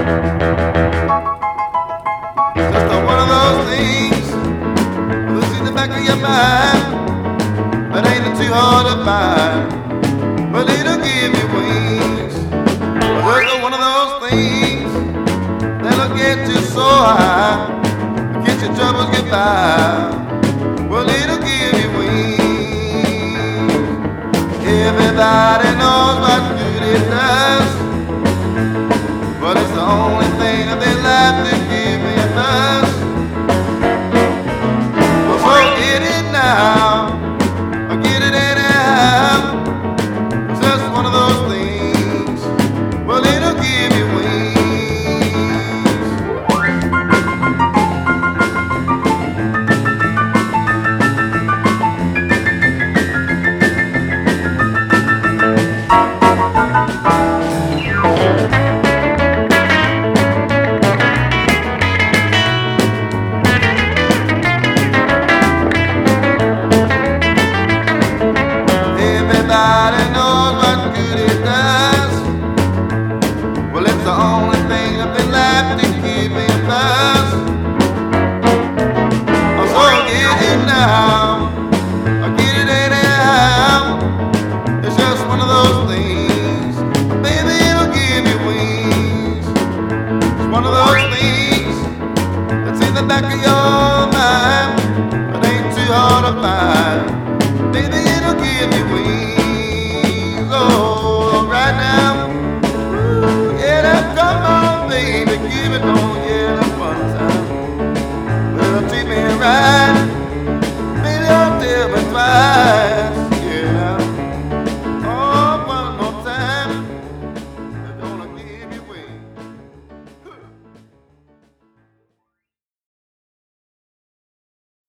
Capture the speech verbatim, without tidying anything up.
Just a one of those things that's in the back of your mind, but ain't it too hard to find? But it'll give you wings. Just a one of those things that'll get you so high, get your troubles get by. Well, it'll give you wings. Everybody